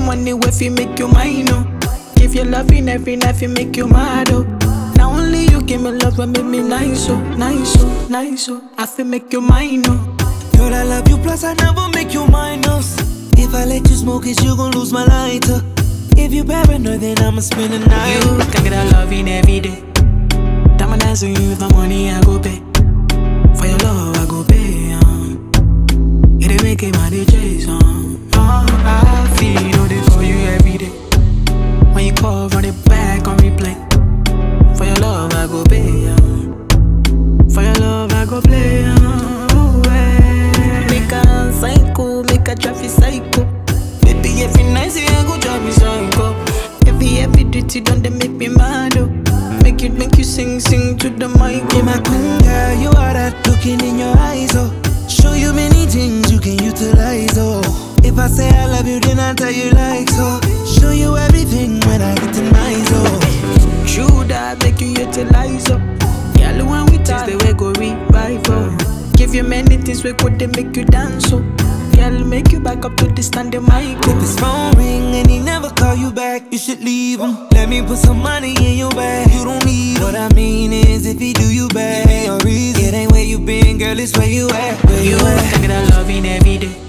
money if you make you mine, oh. Give your loving every night, you make you mad, oh. Now only you give me love and make me nice, oh, nice, oh, nice, oh. I feel make you mine, oh. Girl, I love you, plus I never make you minus. If I let you smoke it, you gon' lose my lighter. If you paranoid, then I'ma spend the night. You can get a loving every day. Diamond dancing you with my money, I go pay. For your love, I go pay, it ain't making my DJs, I feel all day for you every day. When you call, run it back on replay. For your love, I go pay, for your love, I go play, Make a psycho, make a traffic psycho. Baby, every night, say I go drive me psycho. Every duty done, they make me mad, oh. Make you sing to the mic. Yeah, my queen girl, you are that looking in your eyes, oh. Show you many things you can utilize, oh. If I say I love you, then I tell you like so. Show you everything when I get in my zone. True that make you utilize, oh. Girl, when we taste the way go revive, oh. Give you many things we could they make you dance, oh. Girl, make you back up to the standing mic, oh. If his phone ring and he never call you back, you should leave him. Let me put some money in your bag. You don't need him. What I mean is, if he do you bad, give me a reason. It ain't where you been, girl, it's where you at. Where You at? can get a loving every day.